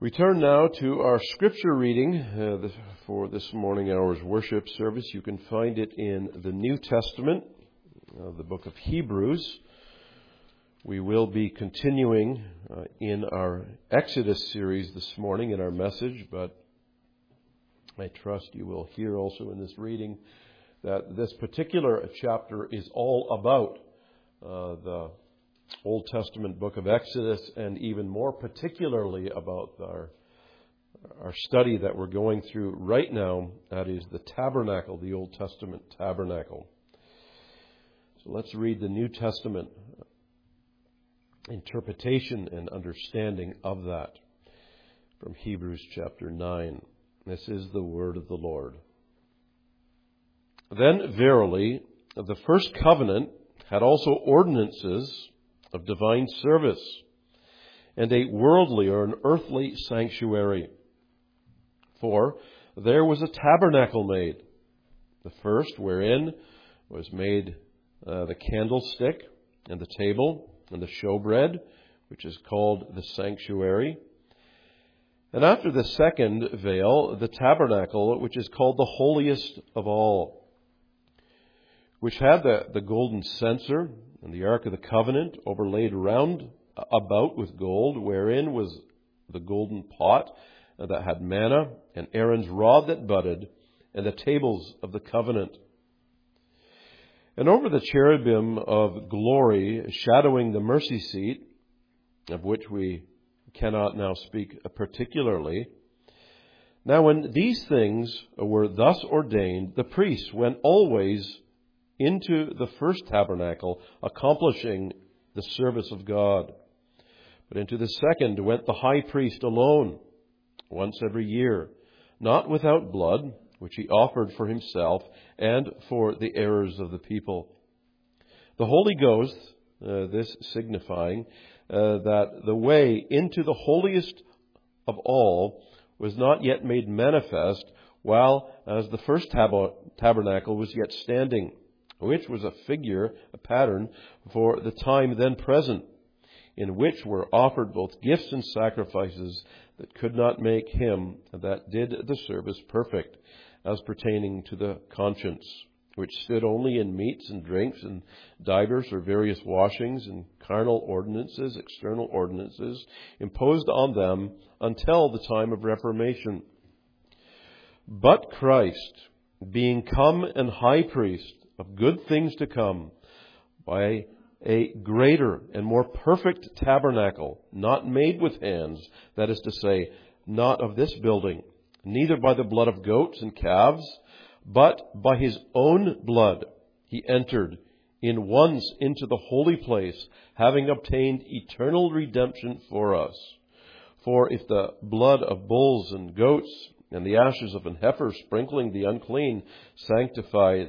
We turn now to our scripture reading for this morning hour's worship service. You can find it in the New Testament, the book of Hebrews. We will be continuing in our Exodus series this morning in our message, but I trust you will hear also in this reading that this particular chapter is all about the Old Testament book of Exodus, and even more particularly about our study that we're going through right now, that is the tabernacle, the Old Testament tabernacle. So let's read the New Testament interpretation and understanding of that from Hebrews chapter 9. This is the word of the Lord. Then verily, the first covenant had also ordinances of divine service, and a worldly or an earthly sanctuary. For there was a tabernacle made, the first wherein was made the candlestick and the table and the showbread, which is called the sanctuary. And after the second veil, the tabernacle, which is called the holiest of all, which had the golden censer and the Ark of the Covenant overlaid round about with gold, wherein was the golden pot that had manna, and Aaron's rod that budded, and the tables of the covenant. And over the cherubim of glory, shadowing the mercy seat, of which we cannot now speak particularly. Now when these things were thus ordained, the priests went always into the first tabernacle, accomplishing the service of God. But into the second went the high priest alone, once every year, not without blood, which he offered for himself and for the errors of the people. The Holy Ghost, this signifying that the way into the holiest of all was not yet made manifest, while as the first tabernacle was yet standing, which was a figure, a pattern, for the time then present, in which were offered both gifts and sacrifices that could not make him that did the service perfect, as pertaining to the conscience, which stood only in meats and drinks and divers or various washings and carnal ordinances, external ordinances, imposed on them until the time of Reformation. But Christ, being come and high priest of good things to come, by a greater and more perfect tabernacle, not made with hands, that is to say, not of this building, neither by the blood of goats and calves, but by his own blood he entered in once into the holy place, having obtained eternal redemption for us. For if the blood of bulls and goats and the ashes of an heifer sprinkling the unclean sanctifieth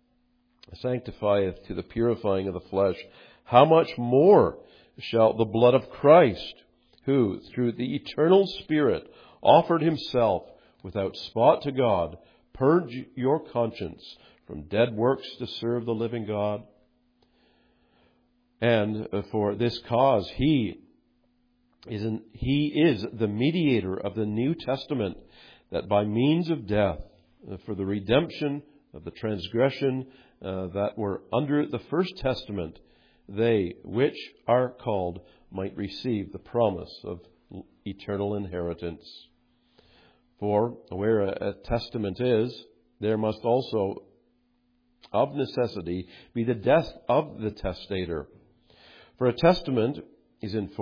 to the purifying of the flesh, how much more shall the blood of Christ, who through the eternal Spirit offered himself without spot to God, purge your conscience from dead works to serve the living God? And for this cause he is the mediator of the New Testament, that by means of death, for the redemption of the transgression that were under the first testament, they which are called might receive the promise of eternal inheritance. For where a testament is, there must also of necessity be the death of the testator. For a testament is a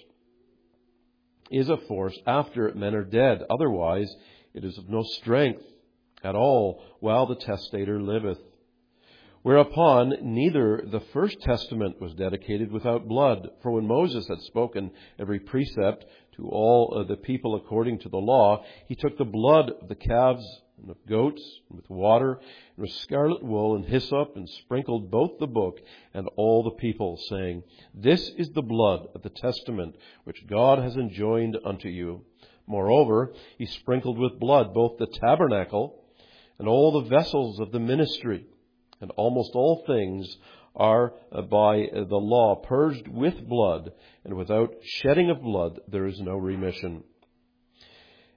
force after men are dead. Otherwise it is of no strength at all while the testator liveth. Whereupon neither the first testament was dedicated without blood. For when Moses had spoken every precept to all the people according to the law, he took the blood of the calves and of goats and with water and with scarlet wool and hyssop, and sprinkled both the book and all the people, saying, This is the blood of the testament which God has enjoined unto you. Moreover, he sprinkled with blood both the tabernacle and all the vessels of the ministry. And almost all things are by the law purged with blood, and without shedding of blood there is no remission.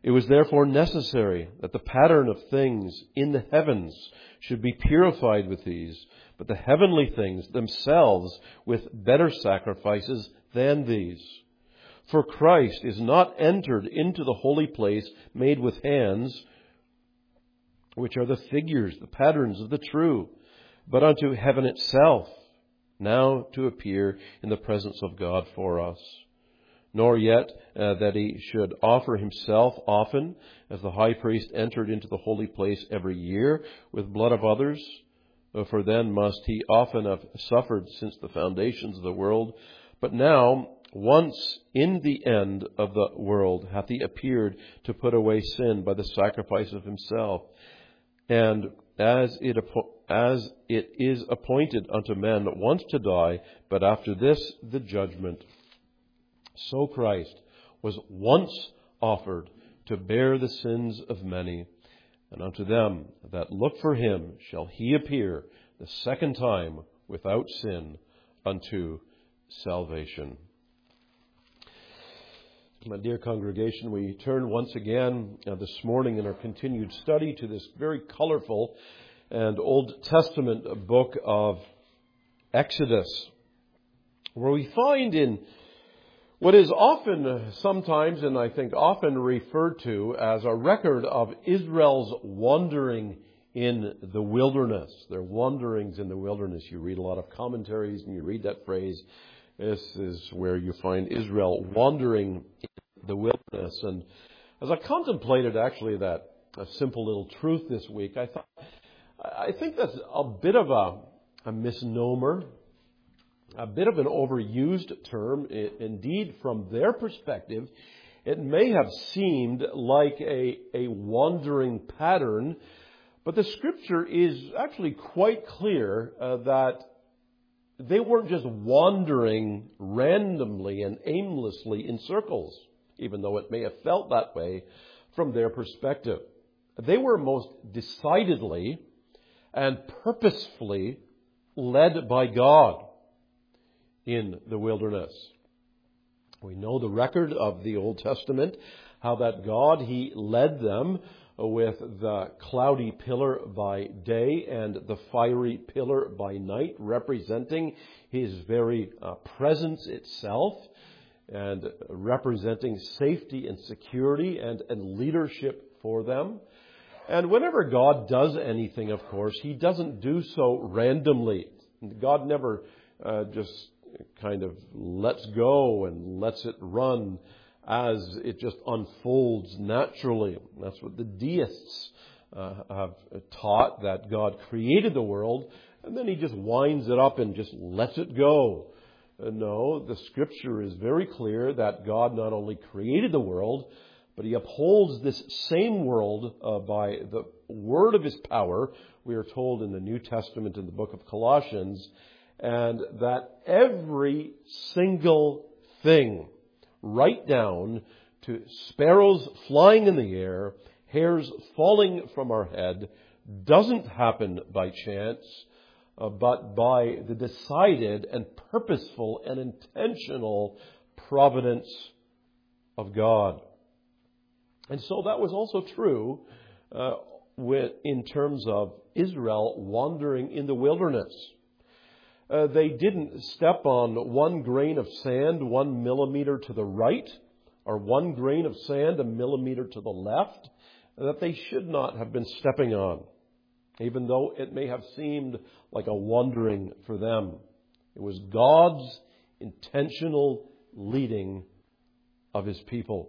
It was therefore necessary that the pattern of things in the heavens should be purified with these, but the heavenly things themselves with better sacrifices than these. For Christ is not entered into the holy place made with hands, which are the figures, the patterns of the true, but unto heaven itself, now to appear in the presence of God for us. Nor yet that he should offer himself often, as the high priest entered into the holy place every year with blood of others, for then must he often have suffered since the foundations of the world. But now, once in the end of the world, hath he appeared to put away sin by the sacrifice of himself. And as it is appointed unto men once to die, but after this the judgment, so Christ was once offered to bear the sins of many, and unto them that look for him shall he appear the second time without sin unto salvation. My dear congregation, we turn once again this morning in our continued study to this very colorful and Old Testament book of Exodus, where we find in what is often, sometimes, and I think often referred to as a record of Israel's wandering in the wilderness. Their wanderings in the wilderness. You read a lot of commentaries and you read that phrase. This is where you find Israel wandering in the wilderness. And as I contemplated actually that a simple little truth this week, I think that's a bit of a misnomer. A bit of an overused term. Indeed, from their perspective, it may have seemed like a wandering pattern, but the Scripture is actually quite clear that they weren't just wandering randomly and aimlessly in circles, even though it may have felt that way from their perspective. They were most decidedly and purposefully led by God in the wilderness. We know the record of the Old Testament, how that God, He led them with the cloudy pillar by day and the fiery pillar by night, representing His very presence itself and representing safety and security and leadership for them. And whenever God does anything, of course, He doesn't do so randomly. God never just kind of lets go and lets it run as it just unfolds naturally. That's what the deists have taught, that God created the world and then He just winds it up and just lets it go. No, the Scripture is very clear that God not only created the world, but He upholds this same world by the word of His power. We are told in the New Testament in the book of Colossians, and that every single thing, right down to sparrows flying in the air, hairs falling from our head, doesn't happen by chance, but by the decided and purposeful and intentional providence of God. And so that was also true in terms of Israel wandering in the wilderness. They didn't step on one grain of sand 1 millimeter to the right, or one grain of sand a millimeter to the left, that they should not have been stepping on, even though it may have seemed like a wandering for them. It was God's intentional leading of His people.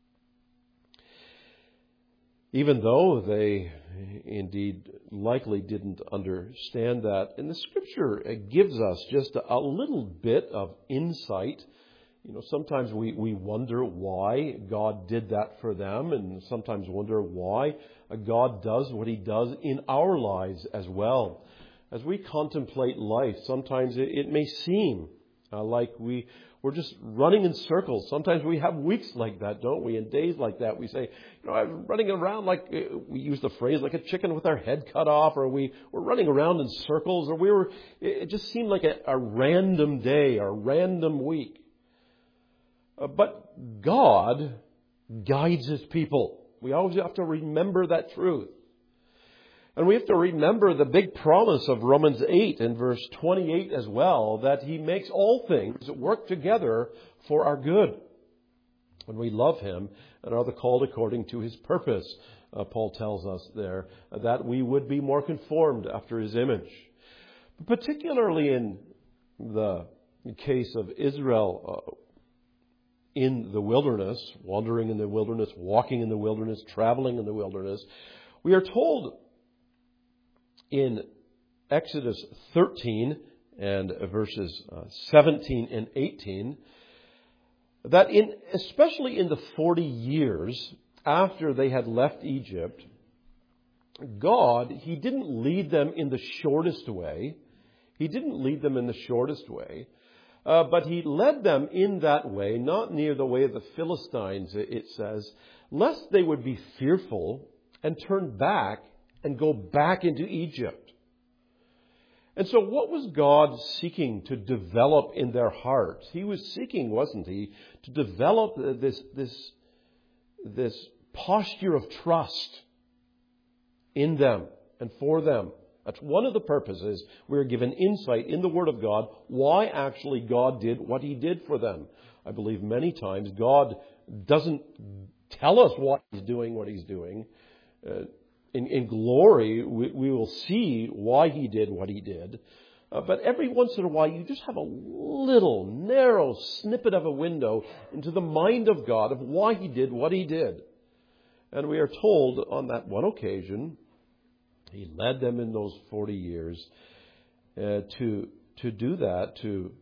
Even though they indeed likely didn't understand that, and the Scripture gives us just a little bit of insight. You know, sometimes we wonder why God did that for them, and sometimes wonder why God does what He does in our lives as well. As we contemplate life, sometimes it may seem like we're just running in circles. Sometimes we have weeks like that, don't we? And days like that, we say, I'm running around like, we use the phrase, like a chicken with our head cut off, or we're running around in circles, or it just seemed like a random day or random week. But God guides His people. We always have to remember that truth. And we have to remember the big promise of Romans 8 and verse 28 as well, that He makes all things work together for our good when we love Him and are the called according to His purpose. Paul tells us there that we would be more conformed after His image. Particularly in the case of Israel in the wilderness, wandering in the wilderness, walking in the wilderness, traveling in the wilderness, we are told in Exodus 13 and verses 17 and 18 that especially in the 40 years after they had left Egypt, God, He didn't lead them in the shortest way. He didn't lead them in the shortest way, but He led them in that way, not near the way of the Philistines, it says, lest they would be fearful and turn back and go back into Egypt. And so what was God seeking to develop in their hearts? He was seeking, wasn't He, to develop this posture of trust in them and for them. That's one of the purposes we're given insight in the Word of God, why actually God did what He did for them. I believe many times God doesn't tell us why He's doing what He's doing. In glory, we will see why He did what He did. But every once in a while, you just have a little narrow snippet of a window into the mind of God of why He did what He did. And we are told on that one occasion, He led them in those 40 years to do that,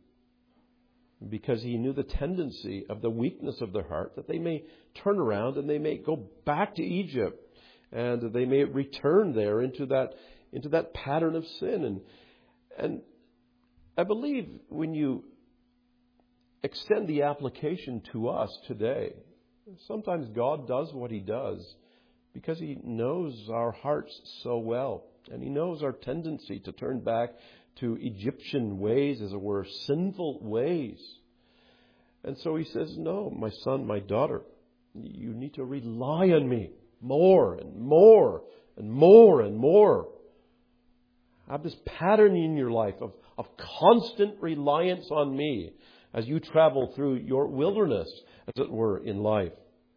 because He knew the tendency of the weakness of their heart, that they may turn around and they may go back to Egypt, and they may return there into that pattern of sin. And I believe when you extend the application to us today, sometimes God does what He does because He knows our hearts so well. And He knows our tendency to turn back to Egyptian ways, as it were, sinful ways. And so He says, no, my son, my daughter, you need to rely on Me more and more and more and more. Have this pattern in your life of constant reliance on Me as you travel through your wilderness, as it were, in life.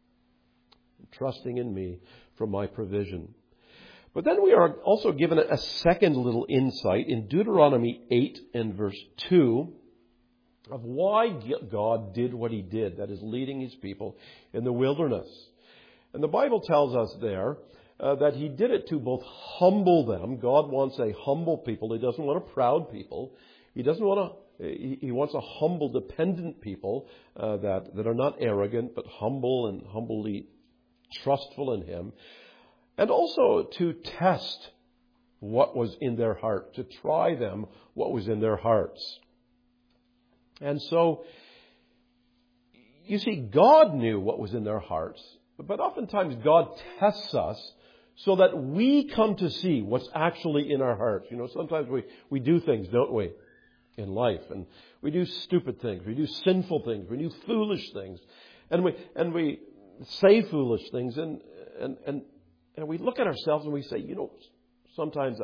Trusting in Me for My provision. But then we are also given a second little insight in Deuteronomy 8 and verse 2 of why God did what He did, that is, leading His people in the wilderness. And the Bible tells us there that He did it to both humble them. God wants a humble people. He doesn't want a proud people. He wants a humble, dependent people that are not arrogant, but humble and humbly trustful in Him. And also to test what was in their heart, to try them what was in their hearts. And so, you see, God knew what was in their hearts, but oftentimes God tests us so that we come to see what's actually in our hearts. You know, sometimes we do things, don't we, in life, and we do stupid things, we do sinful things, we do foolish things, and we say foolish things, and we look at ourselves and we say, you know, sometimes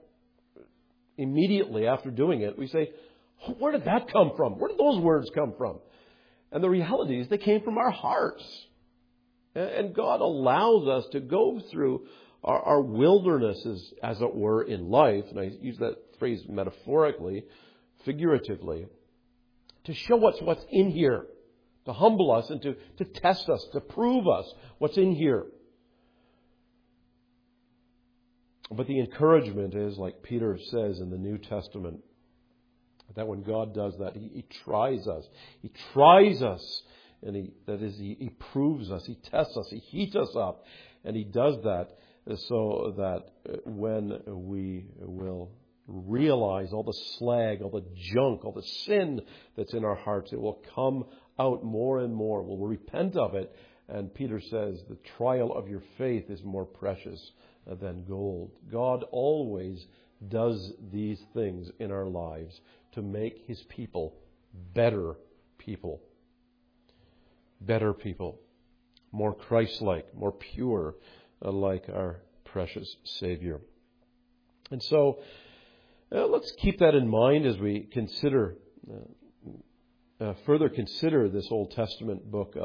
immediately after doing it, we say, where did that come from? Where did those words come from? And the reality is they came from our hearts. And God allows us to go through our wildernesses, as it were, in life, and I use that phrase metaphorically, figuratively, to show what's in here, to humble us and to test us, to prove us what's in here. But the encouragement is, like Peter says in the New Testament, that when God does that, He tries us. He tries us, and He proves us. He tests us. He heats us up. And He does that so that when we will realize all the slag, all the junk, all the sin that's in our hearts, it will come out more and more. We'll repent of it. And Peter says the trial of your faith is more precious than gold. God always does these things in our lives to make His people better people. Better people. more Christ-like, more pure, like our precious Savior. And so, let's keep that in mind as we consider, further consider this Old Testament book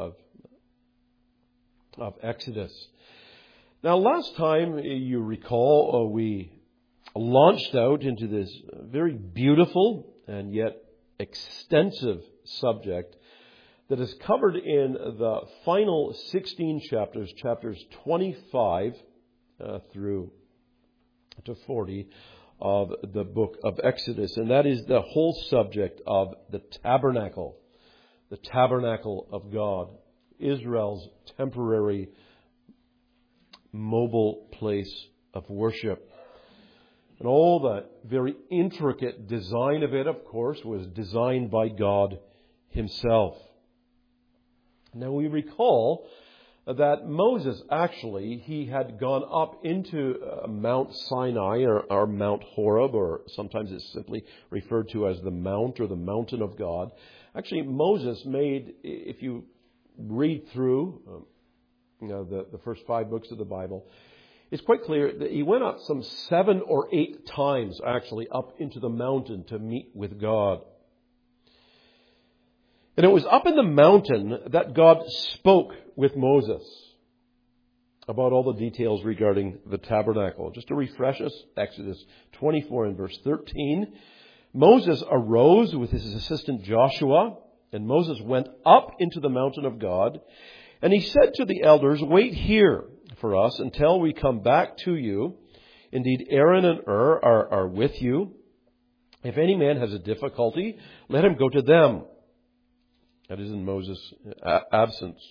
of Exodus. Now, last time, you recall, we launched out into this very beautiful and yet extensive subject that is covered in the final 16 chapters, chapters 25 through to 40 of the book of Exodus. And that is the whole subject of the tabernacle of God, Israel's temporary mobile place of worship. And all the very intricate design of it, of course, was designed by God Himself. Now we recall that Moses actually, he had gone up into Mount Sinai or Mount Horeb, or sometimes it's simply referred to as the Mount or the Mountain of God. Actually, Moses made, if you read through the first 5 books of the Bible, it's quite clear that he went up some 7 or 8 times actually up into the mountain to meet with God. And it was up in the mountain that God spoke with Moses about all the details regarding the tabernacle. Just to refresh us, Exodus 24 and verse 13. Moses arose with his assistant Joshua, and Moses went up into the mountain of God. And he said to the elders, "Wait here for us until we come back to you. Indeed, Aaron and Hur are with you. If any man has a difficulty, let him go to them." That is in Moses' absence.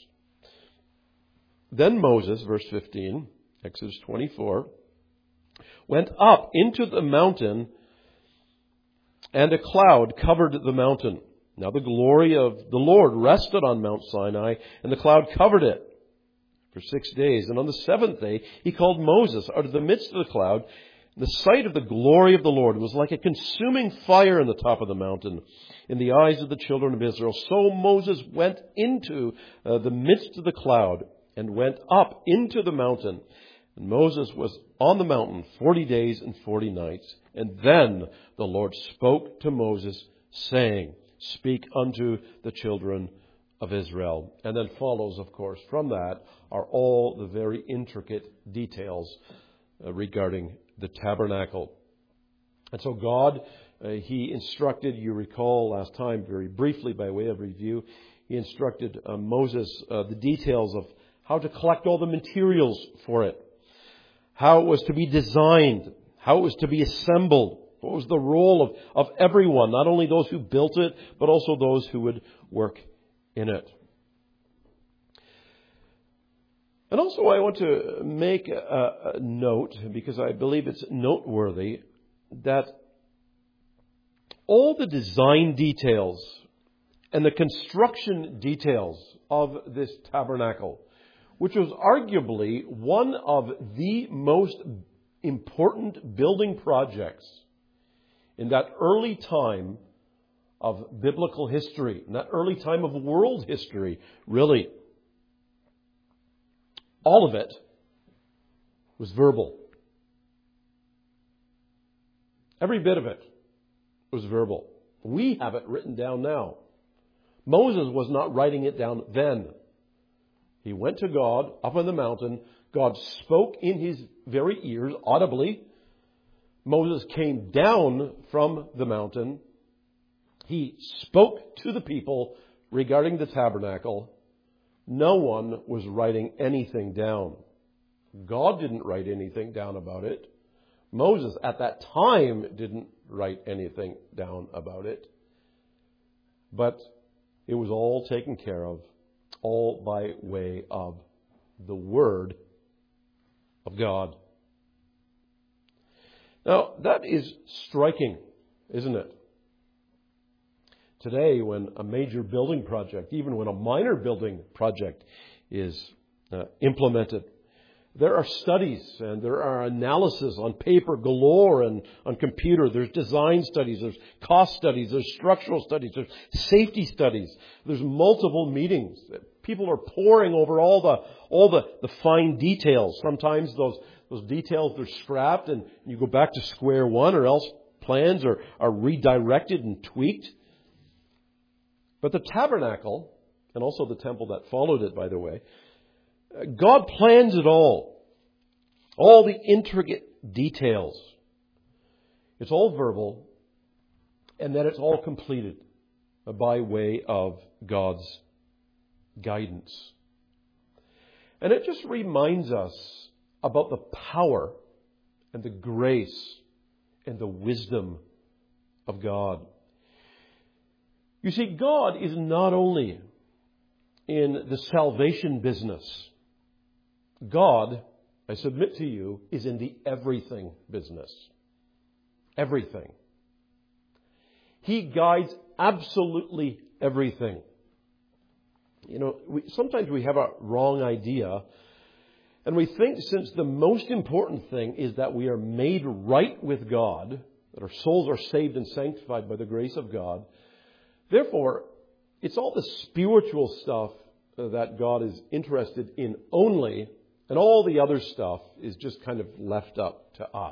Then Moses, verse 15, Exodus 24, went up into the mountain, and a cloud covered the mountain. Now the glory of the Lord rested on Mount Sinai, and the cloud covered it for 6 days. And on the 7th day, he called Moses out of the midst of the cloud. The sight of the glory of the Lord was like a consuming fire on the top of the mountain in the eyes of the children of Israel. So Moses went into the midst of the cloud and went up into the mountain. And Moses was on the mountain 40 days and 40 nights. And then the Lord spoke to Moses, saying, "Speak unto the children of Israel." And then follows, of course, from that are all the very intricate details regarding the tabernacle. And so God, He instructed, you recall last time very briefly by way of review, He instructed Moses the details of how to collect all the materials for it, how it was to be designed, how it was to be assembled, what was the role of everyone, not only those who built it, but also those who would work in it. And also I want to make a note, because I believe it's noteworthy, that all the design details and the construction details of this tabernacle, which was arguably one of the most important building projects in that early time of biblical history, in that early time of world history, really. All of it was verbal. Every bit of it was verbal. We have it written down now. Moses was not writing it down then. He went to God up on the mountain. God spoke in his very ears audibly. Moses came down from the mountain. He spoke to the people regarding the tabernacle. No one was writing anything down. God didn't write anything down about it. Moses at that time didn't write anything down about it. But it was all taken care of, all by way of the Word of God. Now, that is striking, isn't it? Today, when a major building project, even when a minor building project is implemented, there are studies and there are analysis on paper galore and on computer. There's design studies, there's cost studies, there's structural studies, there's safety studies. There's multiple meetings. People are poring over all the fine details. Sometimes those details are scrapped and you go back to square one, or else plans are redirected and tweaked. But the tabernacle, and also the temple that followed it, by the way, God plans it all. All the intricate details. It's all verbal, and then it's all completed by way of God's guidance. And it just reminds us about the power and the grace and the wisdom of God. You see, God is not only in the salvation business. God, I submit to you, is in the everything business. Everything. He guides absolutely everything. Sometimes we have a wrong idea, and we think since the most important thing is that we are made right with God, that our souls are saved and sanctified by the grace of God, therefore, it's all the spiritual stuff that God is interested in only, and all the other stuff is just kind of left up to us.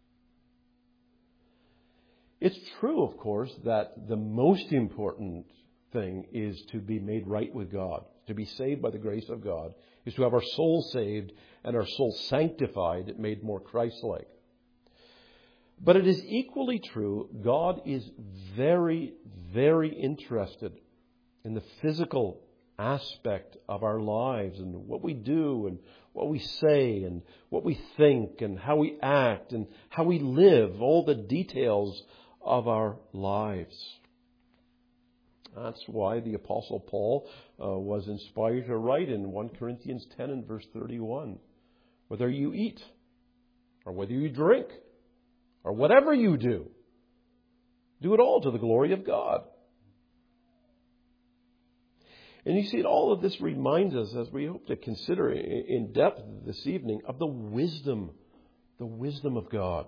It's true, of course, that the most important thing is to be made right with God, to be saved by the grace of God, is to have our soul saved and our soul sanctified, made more Christ-like. But it is equally true, God is very, very interested in the physical aspect of our lives and what we do and what we say and what we think and how we act and how we live, all the details of our lives. That's why the Apostle Paul was inspired to write in 1 Corinthians 10 and verse 31, whether you eat or whether you drink or whatever you do, do it all to the glory of God. And you see, all of this reminds us, as we hope to consider in depth this evening, of the wisdom of God.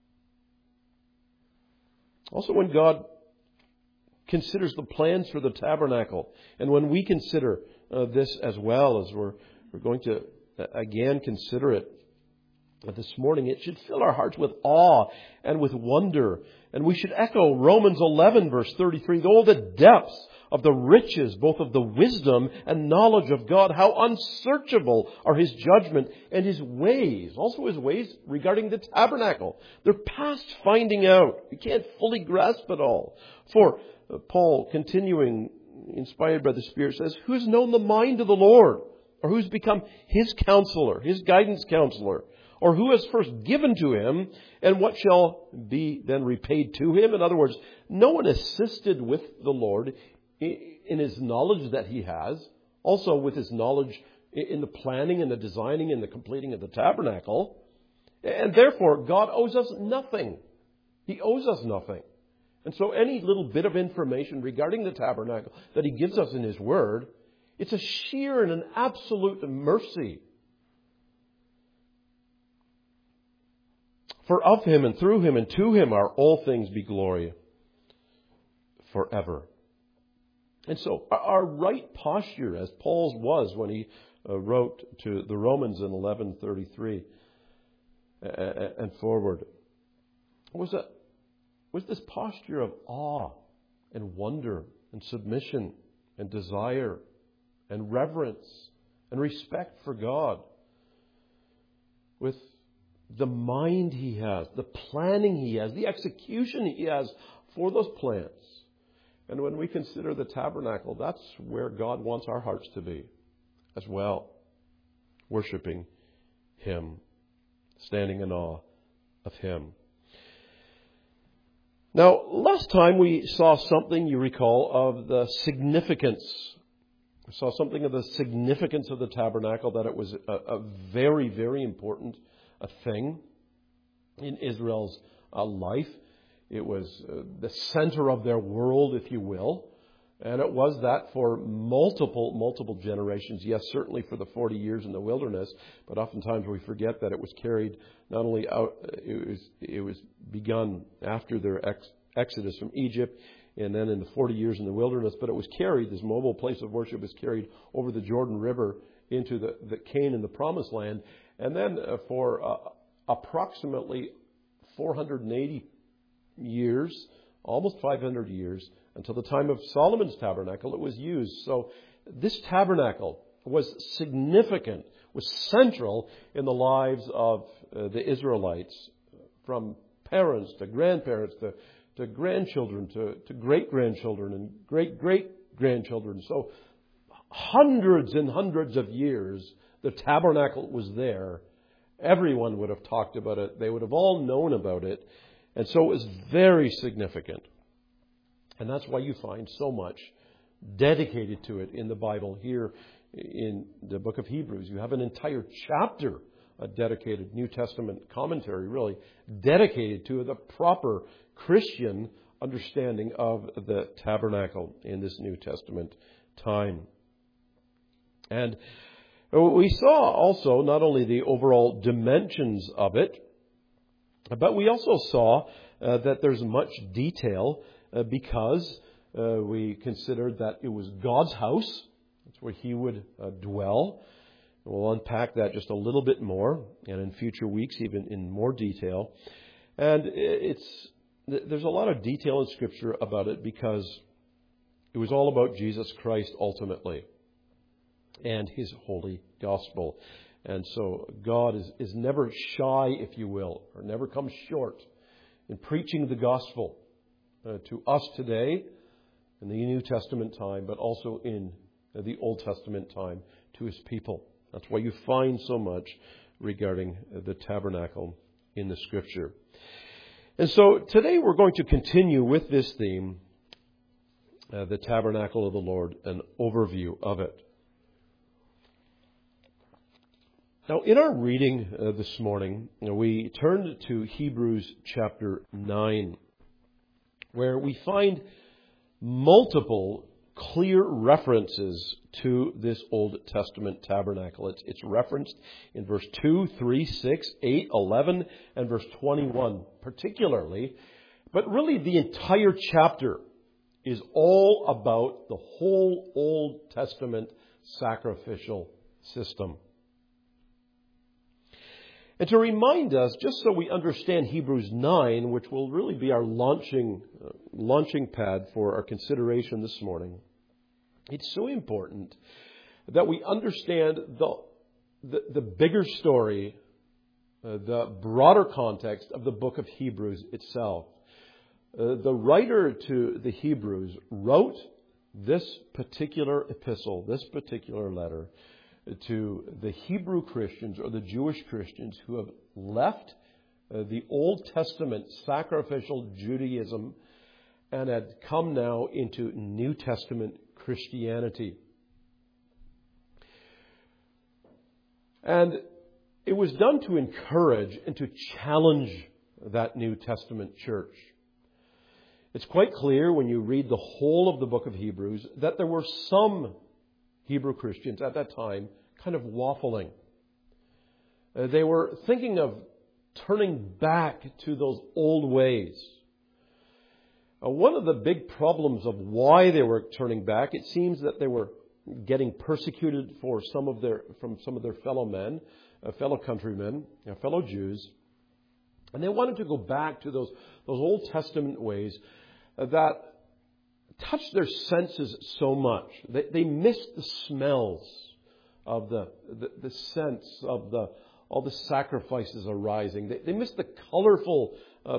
Also, when God considers the plans for the tabernacle, and when we consider this as well, as we're going to again consider it this morning, it should fill our hearts with awe and with wonder. And we should echo Romans 11, verse 33, all the depths of the riches, both of the wisdom and knowledge of God, how unsearchable are His judgment and His ways. Also His ways regarding the tabernacle. They're past finding out. We can't fully grasp it all. For Paul, continuing, inspired by the Spirit, says, who has known the mind of the Lord? Or who's become His counselor, His guidance counselor? Or who has first given to Him, and what shall be then repaid to Him? In other words, no one assisted with the Lord in His knowledge that He has, also with His knowledge in the planning and the designing and the completing of the tabernacle. And therefore, God owes us nothing. He owes us nothing. And so any little bit of information regarding the tabernacle that He gives us in His Word, it's a sheer and an absolute mercy. For of Him and through Him and to Him are all things be glory forever. And so our right posture, as Paul's was when he wrote to the Romans in 11:33 and forward, was this posture of awe and wonder and submission and desire and reverence and respect for God, with the mind He has, the planning He has, the execution He has for those plans. And when we consider the tabernacle, that's where God wants our hearts to be as well. Worshiping Him, standing in awe of Him. Now, last time we saw something, you recall, of the significance. We saw something of the significance of the tabernacle, that it was a very, very important thing in Israel's life. It was the center of their world, if you will. And it was that for multiple generations. Yes, certainly for the 40 years in the wilderness. But oftentimes we forget that it was carried not only out, it was begun after their exodus from Egypt and then in the 40 years in the wilderness. But it was carried, this mobile place of worship was carried over the Jordan River into the Canaan, the Promised Land. And then for approximately 480 years, almost 500 years, until the time of Solomon's tabernacle, it was used. So this tabernacle was significant, was central in the lives of the Israelites, from parents to grandparents to grandchildren to great-grandchildren and great-great-grandchildren. So hundreds and hundreds of years the tabernacle was there. Everyone would have talked about it. They would have all known about it. And so it was very significant. And that's why you find so much dedicated to it in the Bible. Here in the book of Hebrews, you have an entire chapter, a dedicated New Testament commentary, really, dedicated to the proper Christian understanding of the tabernacle in this New Testament time. And we saw also not only the overall dimensions of it, but we also saw that there's much detail because we considered that it was God's house. That's where He would dwell. We'll unpack that just a little bit more, and in future weeks even in more detail. And there's a lot of detail in Scripture about it because it was all about Jesus Christ ultimately and His holy gospel. And so God is never shy, if you will, or never comes short in preaching the gospel to us today in the New Testament time, but also in the Old Testament time to His people. That's why you find so much regarding the tabernacle in the Scripture. And so today we're going to continue with this theme, the tabernacle of the Lord, an overview of it. Now, in our reading this morning, we turned to Hebrews chapter 9, where we find multiple clear references to this Old Testament tabernacle. It's referenced in verse 2, 3, 6, 8, 11, and verse 21 particularly. But really the entire chapter is all about the whole Old Testament sacrificial system. And to remind us, just so we understand Hebrews 9, which will really be our launching pad for our consideration this morning, it's so important that we understand the bigger story, the broader context of the book of Hebrews itself. The writer to the Hebrews wrote this particular epistle, this particular letter, to the Hebrew Christians or the Jewish Christians who have left the Old Testament sacrificial Judaism and had come now into New Testament Christianity. And it was done to encourage and to challenge that New Testament church. It's quite clear when you read the whole of the book of Hebrews that there were some Hebrew Christians at that time kind of waffling. They were thinking of turning back to those old ways. One of the big problems of why they were turning back, it seems that they were getting persecuted from some of their fellow men, fellow countrymen, fellow Jews, and they wanted to go back to those Old Testament ways that touched their senses so much. They missed the smells of the sense of all the sacrifices arising. They missed the colorful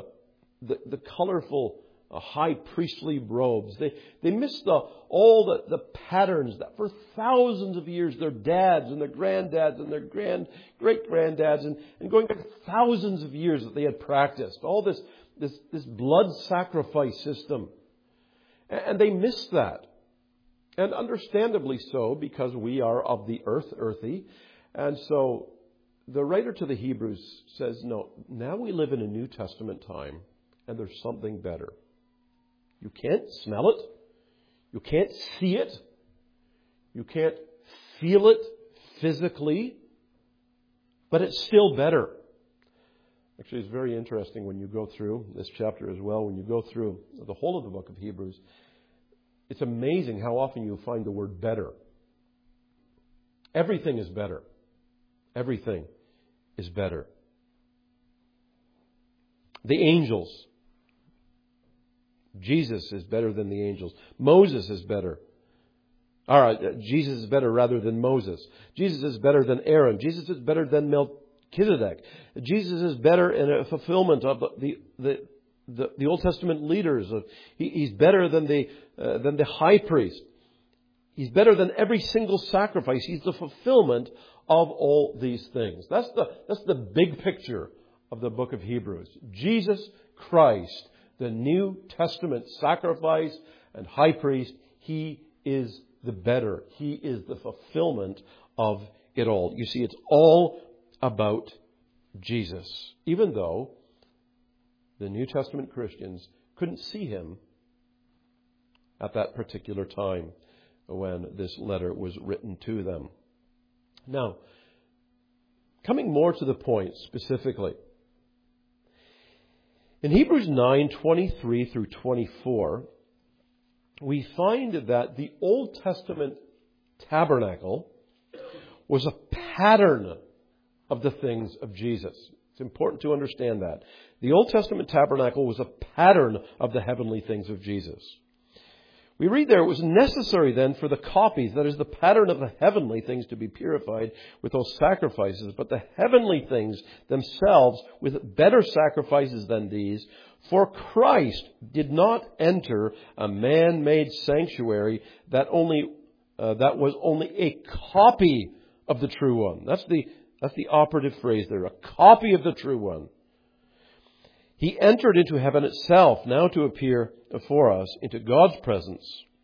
high priestly robes. They missed all the patterns that for thousands of years their dads and their granddads and their great-granddads and going back thousands of years that they had practiced. All this blood sacrifice system. And they missed that. And understandably so, because we are of the earth, earthy. And so the writer to the Hebrews says, no, now we live in a New Testament time, and there's something better. You can't smell it. You can't see it. You can't feel it physically. But it's still better. Actually, it's very interesting when you go through this chapter as well, when you go through the whole of the book of Hebrews. It's amazing how often you find the word better. Everything is better. Everything is better. The angels. Jesus is better than the angels. Moses is better. Jesus is better rather than Moses. Jesus is better than Aaron. Jesus is better than Melchizedek. Jesus is better in a fulfillment of the Old Testament leaders. He's better than the high priest. He's better than every single sacrifice. He's the fulfillment of all these things. That's the big picture of the book of Hebrews. Jesus Christ, the New Testament sacrifice and high priest, He is the better. He is the fulfillment of it all. You see, it's all about Jesus. Even though the New Testament Christians couldn't see Him at that particular time when this letter was written to them. Now, coming more to the point specifically, in Hebrews 9:23 through 24, we find that the Old Testament tabernacle was a pattern of the things of Jesus. It's important to understand that. The Old Testament tabernacle was a pattern of the heavenly things of Jesus. We read there, it was necessary then for the copies, that is the pattern of the heavenly things, to be purified with those sacrifices, but the heavenly things themselves with better sacrifices than these. For Christ did not enter a man-made sanctuary that was only a copy of the true one. That's the operative phrase there, a copy of the true one. He entered into heaven itself, now to appear for us into God's presence.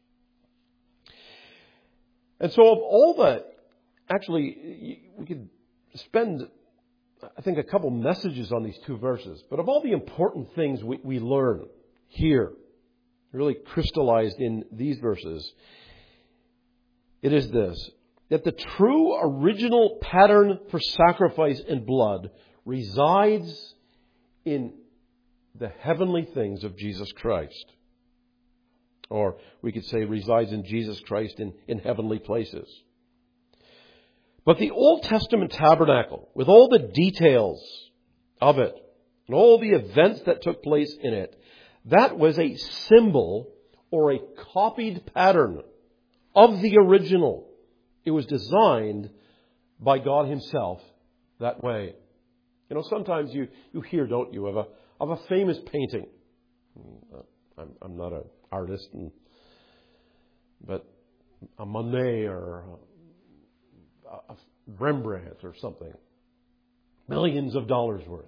And so of all that, actually, we could spend, I think, a couple messages on these two verses. But of all the important things we learn here, really crystallized in these verses, it is this, that the true original pattern for sacrifice and blood resides in the heavenly things of Jesus Christ. Or we could say resides in Jesus Christ in heavenly places. But the Old Testament tabernacle, with all the details of it, and all the events that took place in it, that was a symbol or a copied pattern of the original. It was designed by God Himself that way. You know, sometimes you hear, don't you, of a famous painting. I'm not an artist, but a Monet or a Rembrandt or something. Millions of dollars worth.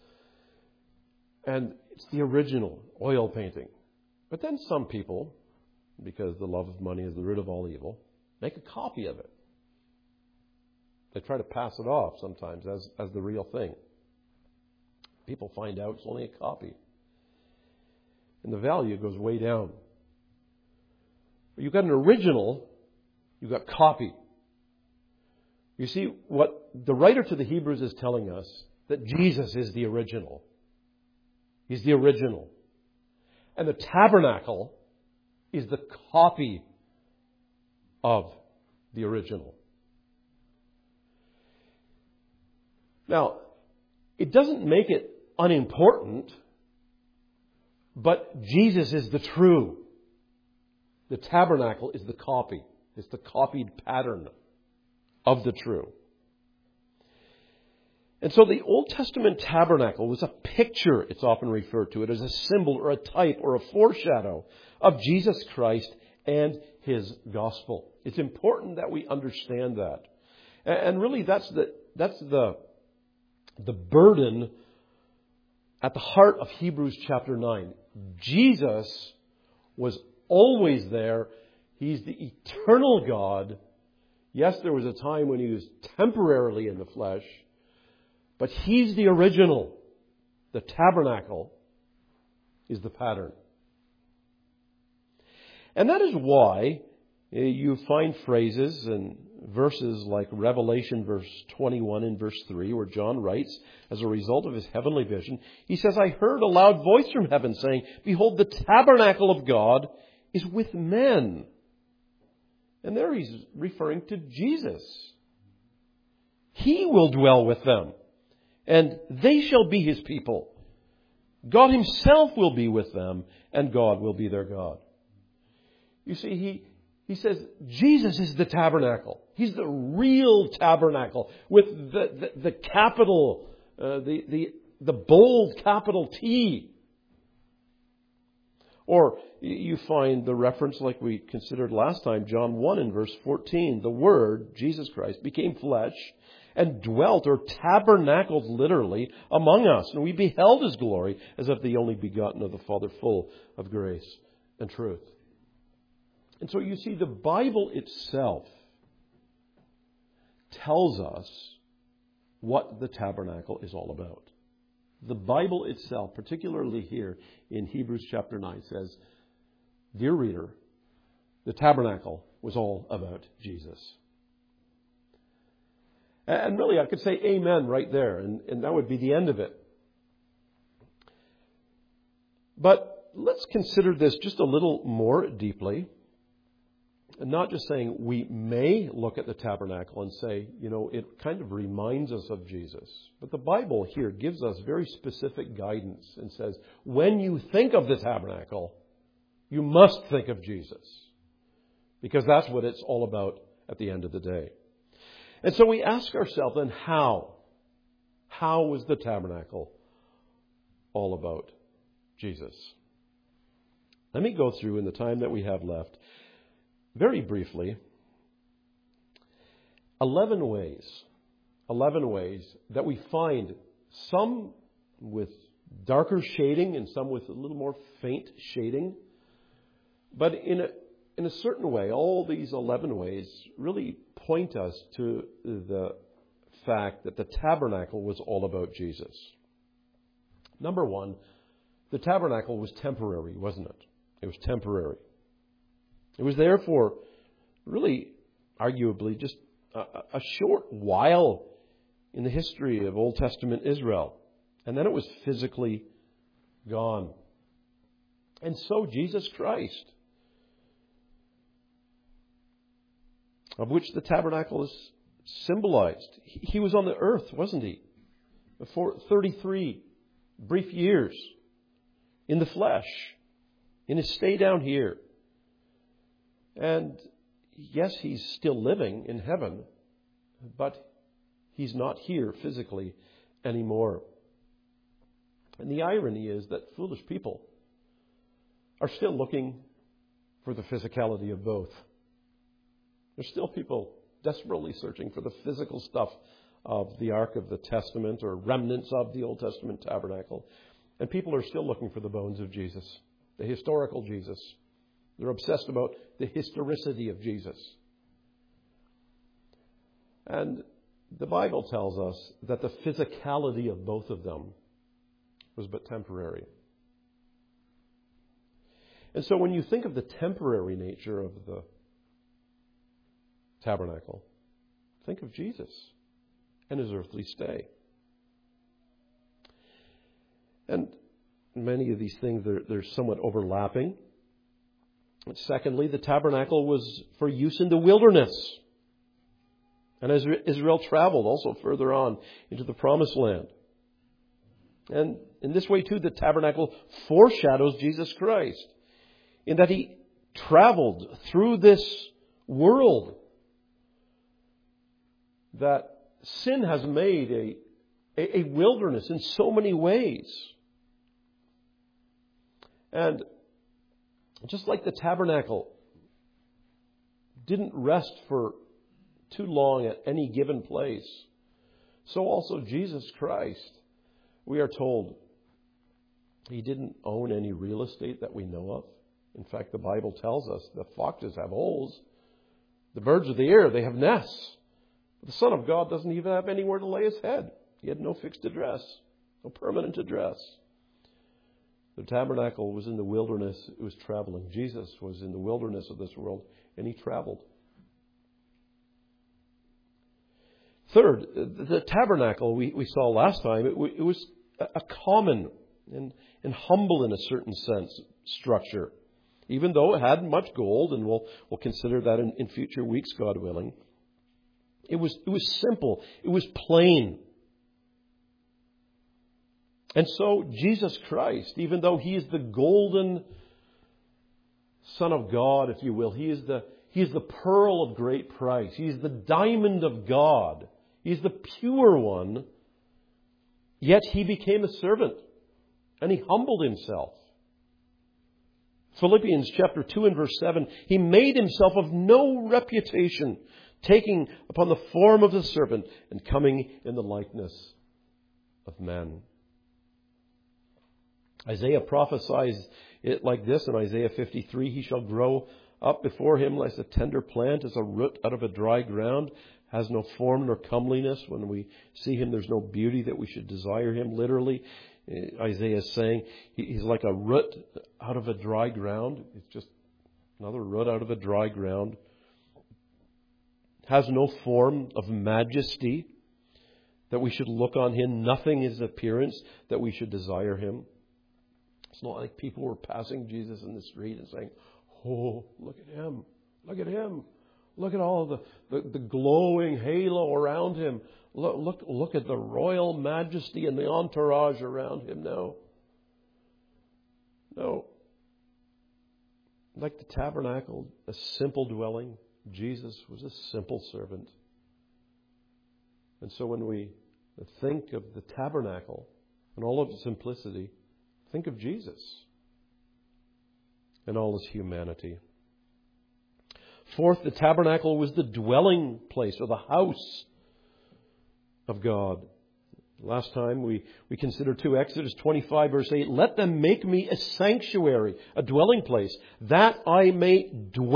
And it's the original oil painting. But then some people, because the love of money is the root of all evil, make a copy of it. They try to pass it off sometimes as the real thing. People find out it's only a copy. And the value goes way down. You've got an original, you've got copy. You see, what the writer to the Hebrews is telling us, that Jesus is the original. He's the original. And the tabernacle is the copy of the original. Now, it doesn't make it unimportant, but Jesus is the true. The tabernacle is the copy. It's the copied pattern of the true. And so the Old Testament tabernacle was a picture, it's often referred to it as a symbol or a type or a foreshadow of Jesus Christ and His gospel. It's important that we understand that. And really that's the burden at the heart of Hebrews chapter 9. Jesus was always there. He's the eternal God. Yes, there was a time when He was temporarily in the flesh, but He's the original. The tabernacle is the pattern. And that is why you find phrases and verses like Revelation verse 21 and verse 3, where John writes, as a result of his heavenly vision, he says, I heard a loud voice from heaven saying, Behold, the tabernacle of God is with men. And there he's referring to Jesus. He will dwell with them, and they shall be his people. God himself will be with them, and God will be their God. You see, he says Jesus is the tabernacle. He's the real tabernacle with the capital, the bold capital T. Or you find the reference like we considered last time, John 1 and verse 14. The Word, Jesus Christ, became flesh and dwelt or tabernacled literally among us. And we beheld his glory as of the only begotten of the Father, full of grace and truth. And so you see, the Bible itself tells us what the tabernacle is all about. The Bible itself, particularly here in Hebrews chapter 9, says, Dear reader, the tabernacle was all about Jesus. And really, I could say amen right there, and that would be the end of it. But let's consider this just a little more deeply. And not just saying we may look at the tabernacle and say, it kind of reminds us of Jesus. But the Bible here gives us very specific guidance and says, when you think of the tabernacle, you must think of Jesus. Because that's what it's all about at the end of the day. And so we ask ourselves then, how? How was the tabernacle all about Jesus? Let me go through in the time that we have left, very briefly, 11 ways that we find, some with darker shading and some with a little more faint shading. But in a certain way, all these 11 ways really point us to the fact that the tabernacle was all about Jesus. Number one, the tabernacle was temporary, wasn't it? It was temporary. It was there for really, arguably, just a short while in the history of Old Testament Israel. And then it was physically gone. And so Jesus Christ, of which the tabernacle is symbolized, he was on the earth, wasn't he? For 33 brief years in the flesh, in his stay down here. And yes, he's still living in heaven, but he's not here physically anymore. And the irony is that foolish people are still looking for the physicality of both. There's still people desperately searching for the physical stuff of the Ark of the Testament or remnants of the Old Testament tabernacle. And people are still looking for the bones of Jesus, the historical Jesus. They're obsessed about the historicity of Jesus. And the Bible tells us that the physicality of both of them was but temporary. And so when you think of the temporary nature of the tabernacle, think of Jesus and his earthly stay. And many of these things, they're somewhat overlapping. Secondly, the tabernacle was for use in the wilderness. And as Israel traveled also further on into the promised land. And in this way too, the tabernacle foreshadows Jesus Christ, in that he traveled through this world that sin has made a wilderness in so many ways. And just like the tabernacle didn't rest for too long at any given place, so also Jesus Christ, we are told, he didn't own any real estate that we know of. In fact, the Bible tells us the foxes have holes, the birds of the air, they have nests. The Son of God doesn't even have anywhere to lay his head. He had no fixed address, no permanent address. The tabernacle was in the wilderness. It was traveling. Jesus was in the wilderness of this world, and he traveled. Third, the tabernacle we saw last time, it was a common and humble in a certain sense structure. Even though it had much gold, and we'll consider that in future weeks, God willing. It was simple. It was plain. And so Jesus Christ, even though He is the golden Son of God, if you will, He is the pearl of great price. He is the diamond of God. He is the pure one. Yet He became a servant, and He humbled Himself. Philippians chapter 2 and verse 7, He made Himself of no reputation, taking upon the form of the servant and coming in the likeness of men. Isaiah prophesies it like this in Isaiah 53, He shall grow up before Him like a tender plant, as a root out of a dry ground, has no form nor comeliness. When we see Him, there's no beauty that we should desire Him. Literally, Isaiah is saying He's like a root out of a dry ground. It's just another root out of a dry ground. Has no form of majesty that we should look on Him. Nothing is appearance that we should desire Him. It's not like people were passing Jesus in the street and saying, "Oh, look at Him. Look at Him. Look at all the glowing halo around Him. Look at the royal majesty and the entourage around Him." No. Like the tabernacle, a simple dwelling, Jesus was a simple servant. And so when we think of the tabernacle and all of its simplicity, think of Jesus and all His humanity. Fourth, the tabernacle was the dwelling place or the house of God. Last time we considered Exodus 25 verse 8, let them make me a sanctuary, a dwelling place, that I may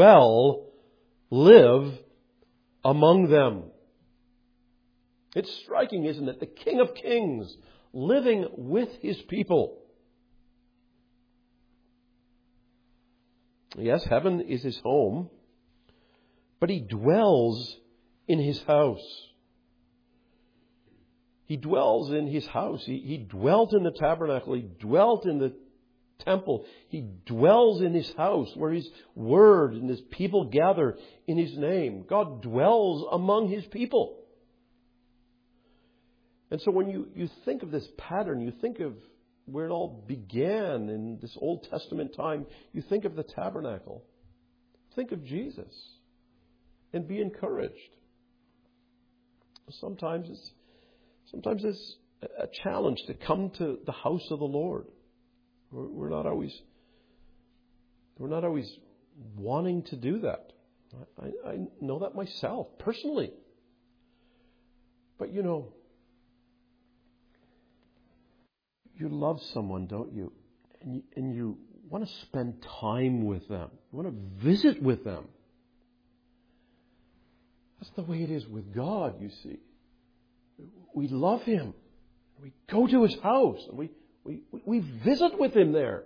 live among them. It's striking, isn't it? The King of Kings living with His people. Yes, heaven is His home, but He dwells in His house. He dwells in His house. He dwelt in the tabernacle. He dwelt in the temple. He dwells in His house where His Word and His people gather in His name. God dwells among His people. And so when you think of this pattern, you think of where it all began in this Old Testament time, you think of the tabernacle. Think of Jesus and be encouraged. Sometimes it's a challenge to come to the house of the Lord. We're not always wanting to do that. I know that myself personally. But you love someone, don't you? And you want to spend time with them. You want to visit with them. That's the way it is with God, you see. We love Him. We go to His house and we visit with Him there.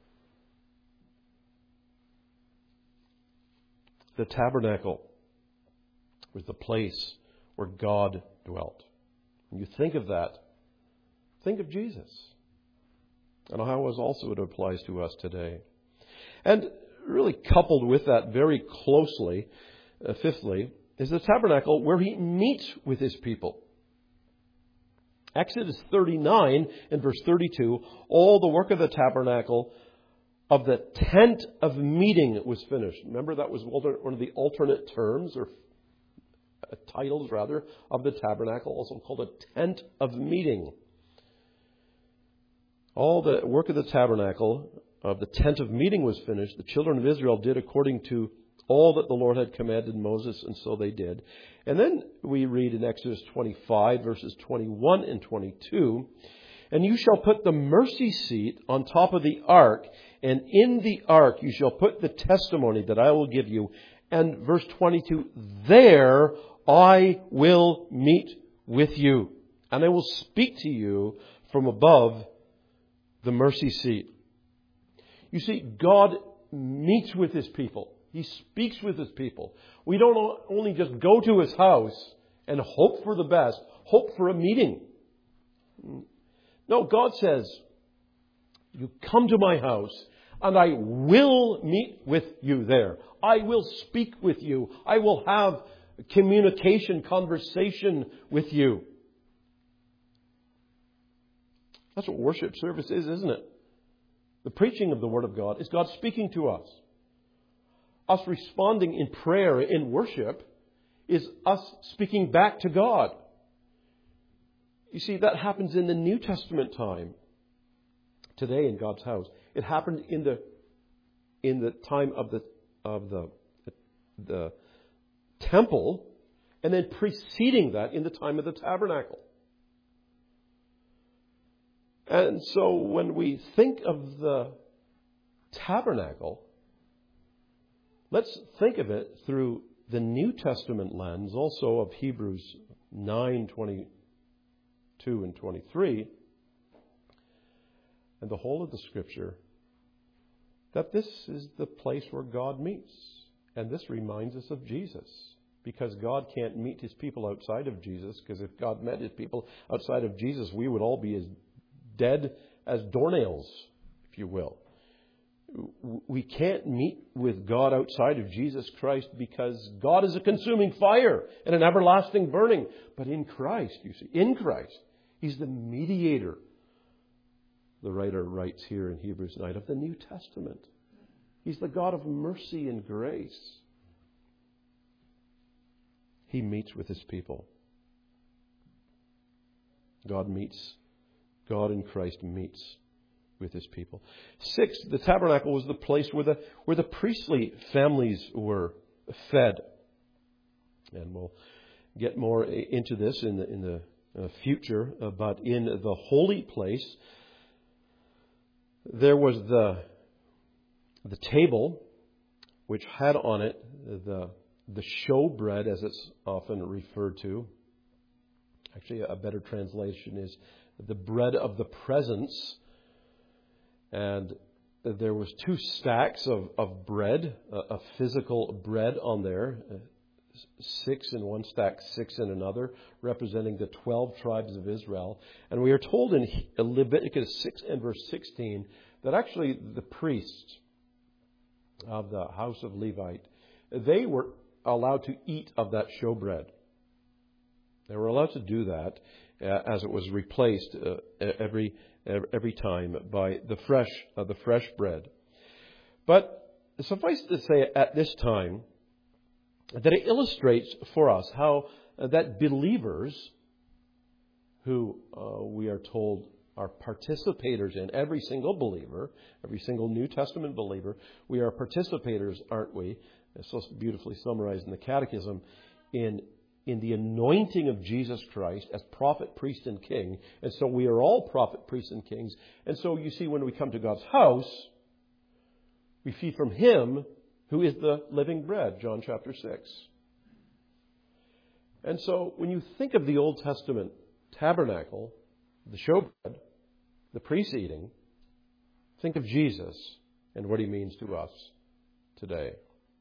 The tabernacle was the place where God dwelt. When you think of that, think of Jesus. And how also it applies to us today. And really coupled with that very closely, fifthly, is the tabernacle where He meets with His people. Exodus 39 and verse 32, all the work of the tabernacle of the tent of meeting was finished. Remember, that was one of the alternate terms or titles rather of the tabernacle, also called a tent of meeting. All the work of the tabernacle of the tent of meeting was finished. The children of Israel did according to all that the Lord had commanded Moses, and so they did. And then we read in Exodus 25, verses 21 and 22, and you shall put the mercy seat on top of the ark, and in the ark you shall put the testimony that I will give you. And verse 22, there I will meet with you, and I will speak to you from above the mercy seat. You see, God meets with His people. He speaks with His people. We don't only just go to His house and hope for the best, hope for a meeting. No, God says, you come to my house and I will meet with you there. I will speak with you. I will have communication, conversation with you. That's what worship service is, isn't it? The preaching of the Word of God is God speaking to us. Us responding in prayer, in worship, is us speaking back to God. You see, that happens in the New Testament time. Today in God's house. It happened in the time of the temple, and then preceding that in the time of the tabernacle. And so when we think of the tabernacle, let's think of it through the New Testament lens, also of Hebrews 9:22 and 23, and the whole of the Scripture, that this is the place where God meets. And this reminds us of Jesus. Because God can't meet His people outside of Jesus, because if God met His people outside of Jesus, we would all be as dead as doornails, if you will. We can't meet with God outside of Jesus Christ because God is a consuming fire and an everlasting burning. But in Christ, you see, in Christ, He's the mediator. The writer writes here in Hebrews 9 of the New Testament. He's the God of mercy and grace. He meets with His people. God in Christ meets with His people. 6, the tabernacle was the place where the priestly families were fed. And we'll get more into this in the future. But in the holy place, there was the table, which had on it the showbread, as it's often referred to. Actually, a better translation is the bread of the presence. And there was 2 stacks of bread, a physical bread on there, 6 in one stack, 6 in another, representing the 12 tribes of Israel. And we are told in Leviticus 6 and verse 16 that actually the priests of the house of Levite, they were allowed to eat of that showbread. They were allowed to do that as it was replaced every time by the fresh bread. But suffice to say at this time that it illustrates for us how that believers who we are told are participators in, every single believer, every single New Testament believer, we are participators, aren't we? It's so beautifully summarized in the Catechism in the anointing of Jesus Christ as prophet, priest, and king. And so we are all prophet, priests, and kings. And so you see, when we come to God's house, we feed from Him who is the living bread, John chapter 6. And so when you think of the Old Testament tabernacle, the showbread, the priest eating, think of Jesus and what He means to us today.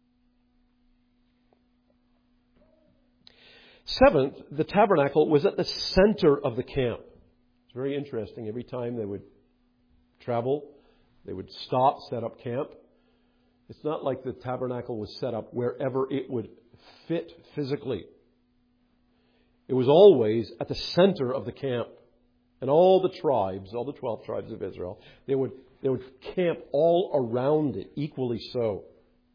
7th, the tabernacle was at the center of the camp. It's very interesting. Every time they would travel, they would stop, set up camp. It's not like the tabernacle was set up wherever it would fit physically. It was always at the center of the camp. And all the tribes, all the 12 tribes of Israel, they would camp all around it, equally so,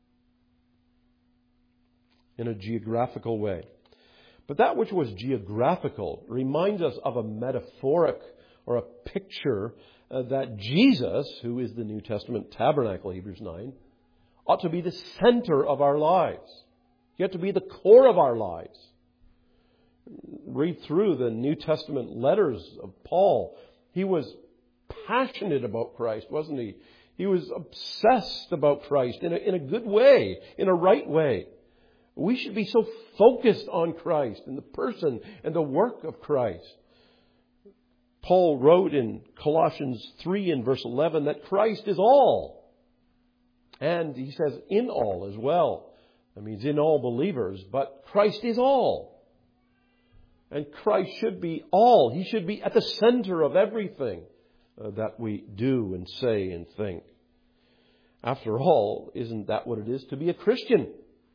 in a geographical way. But that which was geographical reminds us of a metaphoric or a picture that Jesus, who is the New Testament tabernacle, Hebrews 9, ought to be the center of our lives. He ought to be the core of our lives. Read through the New Testament letters of Paul. He was passionate about Christ, wasn't he? He was obsessed about Christ in a good way, in a right way. We should be so focused on Christ and the person and the work of Christ. Paul wrote in Colossians 3 and verse 11 that Christ is all. And he says in all as well. That means in all believers, but Christ is all. And Christ should be all. He should be at the center of everything that we do and say and think. After all, isn't that what it is to be a Christian?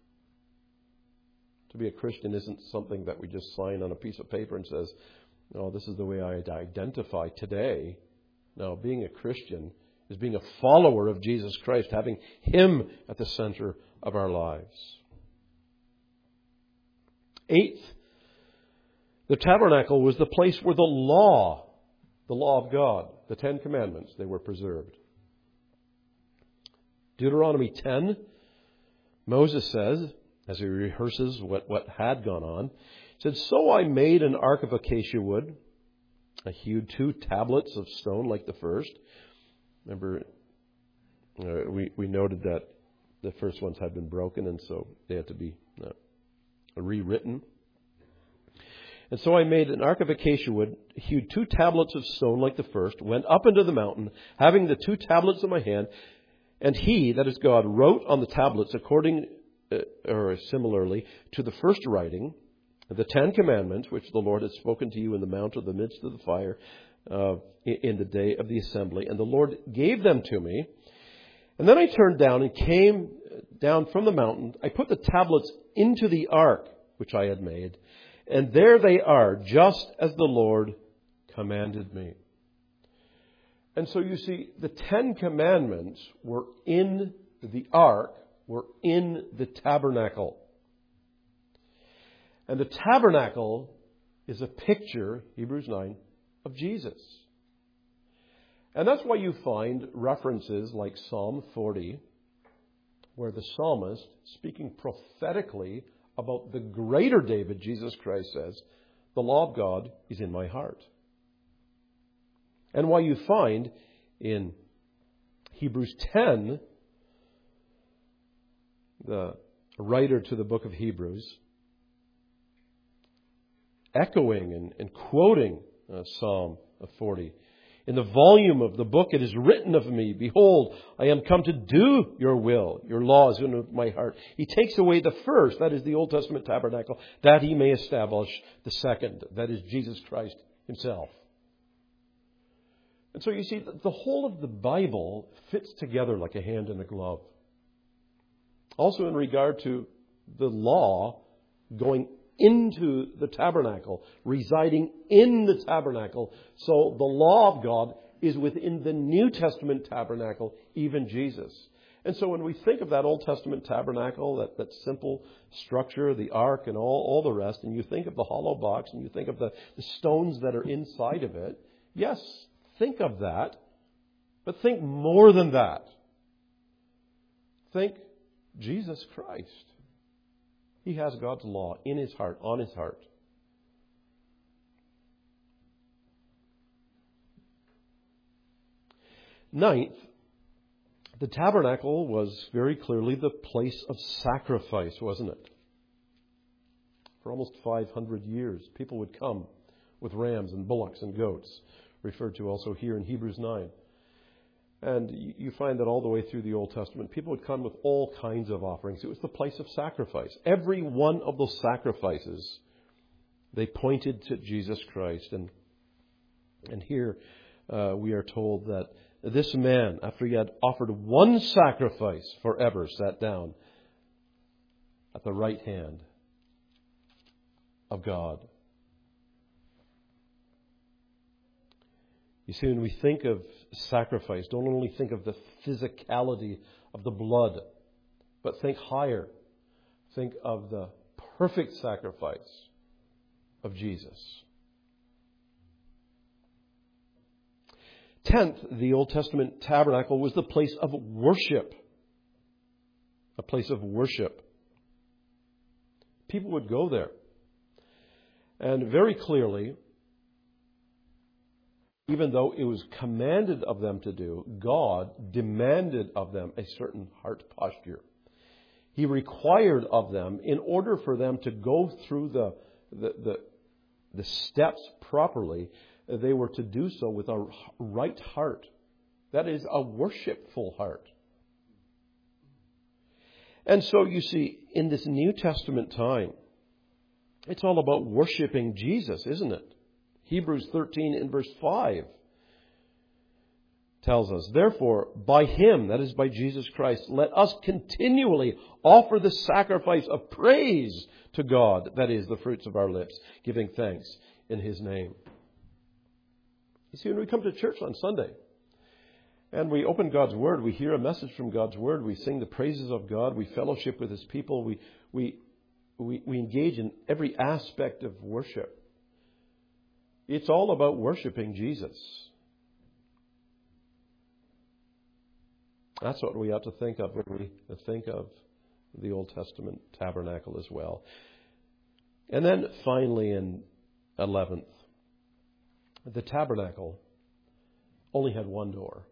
To be a Christian isn't something that we just sign on a piece of paper and says, "No, this is the way I identify today." No, being a Christian is being a follower of Jesus Christ, having Him at the center of our lives. Eighth, the tabernacle was the place where the law of God, the Ten Commandments, they were preserved. Deuteronomy 10, Moses says, as he rehearses what had gone on, he said, "So I made an ark of acacia wood. I hewed 2 tablets of stone like the first." Remember, we noted that the first ones had been broken, and so they had to be rewritten. "And so I made an ark of acacia wood, hewed 2 tablets of stone like the first, went up into the mountain, having the 2 tablets in my hand. And He, that is God, wrote on the tablets according or similarly to the first writing, the 10 Commandments, which the Lord had spoken to you in the mount of the midst of the fire in the day of the assembly. And the Lord gave them to me. And then I turned down and came down from the mountain. I put the tablets into the ark which I had made. And there they are, just as the Lord commanded me." And so you see, the 10 Commandments were in the ark, were in the tabernacle. And the tabernacle is a picture, Hebrews 9, of Jesus. And that's why you find references like Psalm 40, where the psalmist, speaking prophetically about the greater David, Jesus Christ, says, "The law of God is in my heart." And why you find in Hebrews 10, the writer to the book of Hebrews, echoing and quoting Psalm 40. "In the volume of the book it is written of me, behold, I am come to do your will. Your law is in my heart." He takes away the first, that is the Old Testament tabernacle, that He may establish the second, that is Jesus Christ Himself. And so you see, the whole of the Bible fits together like a hand in a glove. Also in regard to the law going into the tabernacle, residing in the tabernacle. So the law of God is within the New Testament tabernacle, even Jesus. And so when we think of that Old Testament tabernacle, that simple structure, the ark and all the rest, and you think of the hollow box and you think of the stones that are inside of it, yes, think of that, but think more than that. Think Jesus Christ. He has God's law in His heart, on His heart. Ninth, the tabernacle was very clearly the place of sacrifice, wasn't it? For almost 500 years, people would come with rams and bullocks and goats, referred to also here in Hebrews 9. And you find that all the way through the Old Testament, people would come with all kinds of offerings. It was the place of sacrifice. Every one of those sacrifices, they pointed to Jesus Christ. And here we are told that this man, after he had offered one sacrifice forever, sat down at the right hand of God. You see, when we think of sacrifice, don't only think of the physicality of the blood, but think higher. Think of the perfect sacrifice of Jesus. 10th, the Old Testament tabernacle was the place of worship. A place of worship. People would go there. And very clearly, even though it was commanded of them to do, God demanded of them a certain heart posture. He required of them, in order for them to go through the steps properly, they were to do so with a right heart. That is, a worshipful heart. And so you see, in this New Testament time, It's all about worshiping Jesus, isn't it? Hebrews 13 in verse 5 tells us, therefore, by Him, that is by Jesus Christ, let us continually offer the sacrifice of praise to God, that is, the fruits of our lips, giving thanks in His name. You see, when we come to church on Sunday and we open God's Word, we hear a message from God's Word, we sing the praises of God, we fellowship with His people, we engage in every aspect of worship. It's all about worshiping Jesus. That's what we ought to think of when we think of the Old Testament tabernacle as well. And then finally in 11th, the tabernacle only had one door.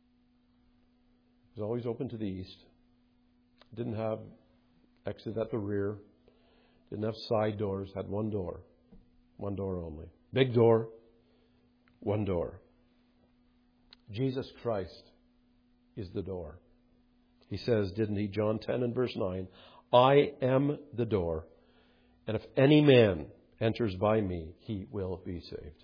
It was always open to the east. It didn't have exit at the rear. Didn't have side doors. Had one door. One door only. Big door. One door. Jesus Christ is the door. He says, didn't he, John 10 and verse 9, I am the door, and if any man enters by me, he will be saved.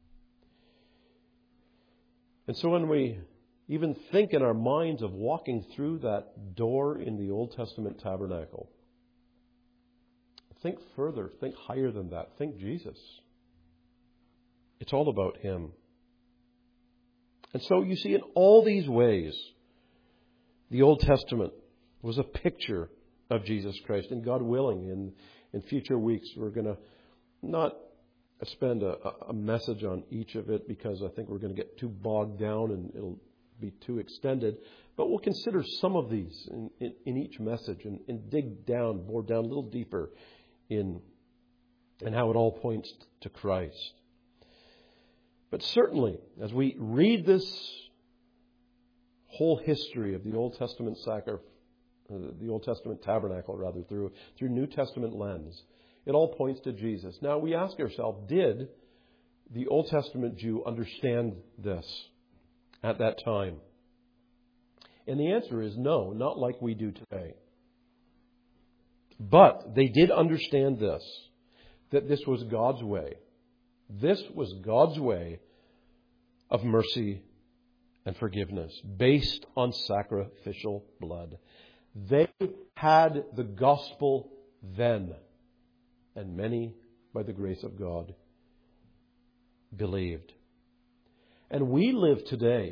And so when we even think in our minds of walking through that door in the Old Testament tabernacle, think further, think higher than that, think Jesus. It's all about Him. And so you see, in all these ways, the Old Testament was a picture of Jesus Christ. And God willing, in future weeks, we're going to not spend a message on each of it because I think we're going to get too bogged down and it'll be too extended. But we'll consider some of these in each message and dig down, bore down a little deeper in how it all points to Christ. But certainly, as we read this whole history of the Old Testament the Old Testament tabernacle, through New Testament lens, it all points to Jesus. Now we ask ourselves, did the Old Testament Jew understand this at that time? And the answer is no, not like we do today. But they did understand this, that this was God's way. This was God's way of mercy and forgiveness based on sacrificial blood. They had the gospel then, and many, by the grace of God, believed. And we live today.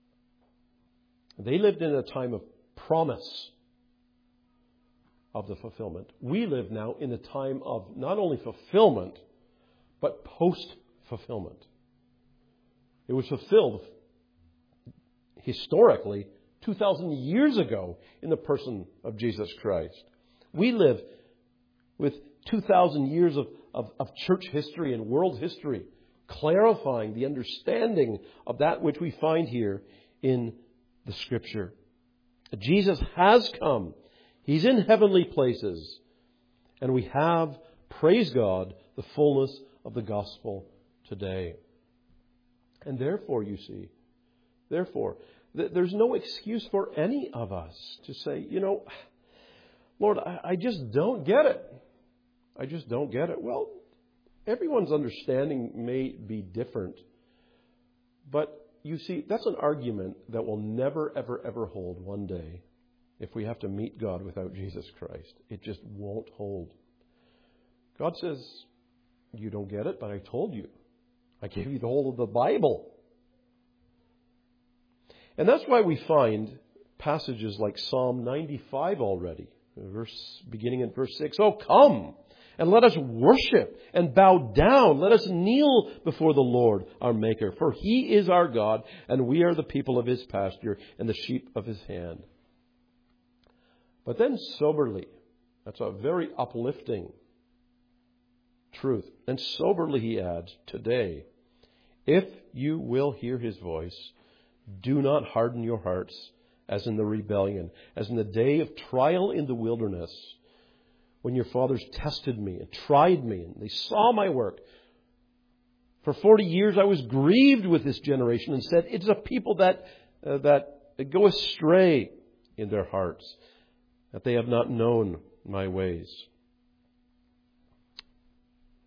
They lived in a time of promise of the fulfillment. We live now in a time of not only fulfillment, but post-fulfillment. It was fulfilled historically 2,000 years ago in the person of Jesus Christ. We live with 2,000 years of church history and world history, clarifying the understanding of that which we find here in the Scripture. Jesus has come. He's in heavenly places. And we have, praise God, the fullness of the gospel today. And therefore, you see, there's no excuse for any of us to say, Lord, I just don't get it. I just don't get it. Well, everyone's understanding may be different. But you see, that's an argument that will never, ever, ever hold one day if we have to meet God without Jesus Christ. It just won't hold. God says, you don't get it, but I told you. I gave you the whole of the Bible. And that's why we find passages like Psalm 95 already, beginning in verse 6. Oh, come and let us worship and bow down. Let us kneel before the Lord, our Maker. For He is our God, and we are the people of His pasture and the sheep of His hand. But then soberly, that's a very uplifting truth. And soberly he adds, today, if you will hear His voice, do not harden your hearts as in the rebellion, as in the day of trial in the wilderness, when your fathers tested me and tried me, and they saw my work. For 40 years I was grieved with this generation and said, it's a people that go astray in their hearts, that they have not known my ways.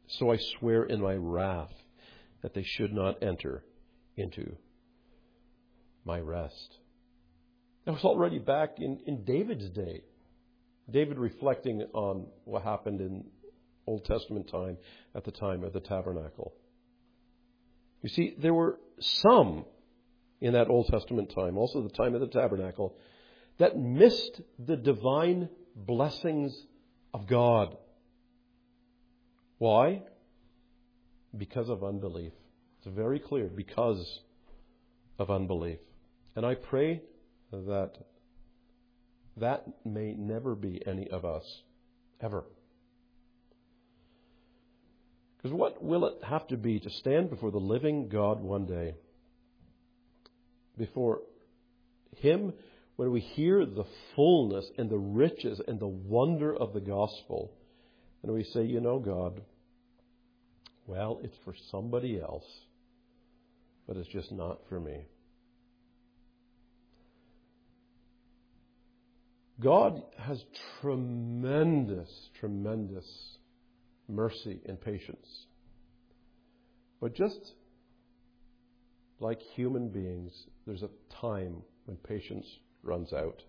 So I swear in my wrath that they should not enter into my rest. That was already back in David's day. David reflecting on what happened in Old Testament time at the time of the tabernacle. You see, there were some in that Old Testament time, also the time of the tabernacle, that missed the divine blessings of God. Why? Because of unbelief. It's very clear, because of unbelief. And I pray that that may never be any of us, ever. Because what will it have to be to stand before the living God one day? Before Him, when we hear the fullness and the riches and the wonder of the gospel, and we say, you know, God, well, it's for somebody else, but it's just not for me. God has tremendous, tremendous mercy and patience. But just like human beings, there's a time when patience runs out.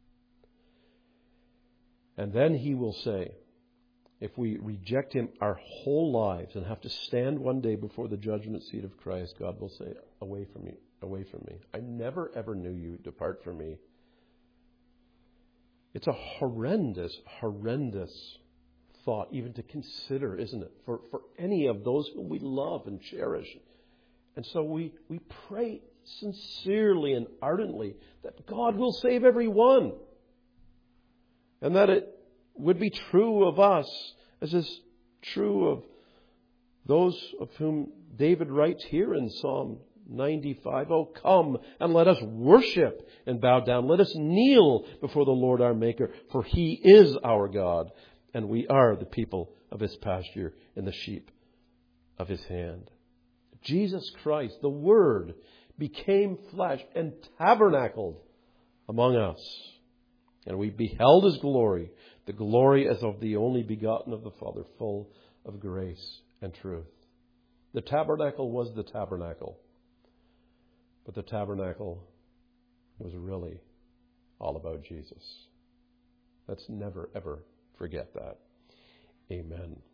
And then He will say, if we reject Him our whole lives and have to stand one day before the judgment seat of Christ, God will say, away from me, away from me. I never ever knew you. Depart from me. It's a horrendous, horrendous thought even to consider, isn't it? For any of those whom we love and cherish. And so we pray sincerely and ardently that God will save everyone. And that it would be true of us as is true of those of whom David writes here in Psalm 95. Oh, come and let us worship and bow down. Let us kneel before the Lord our Maker, for He is our God, and we are the people of His pasture and the sheep of His hand. Jesus Christ, the Word, became flesh and tabernacled among us. And we beheld His glory, the glory as of the only begotten of the Father, full of grace and truth. The tabernacle was the tabernacle. But the tabernacle was really all about Jesus. Let's never, ever forget that. Amen.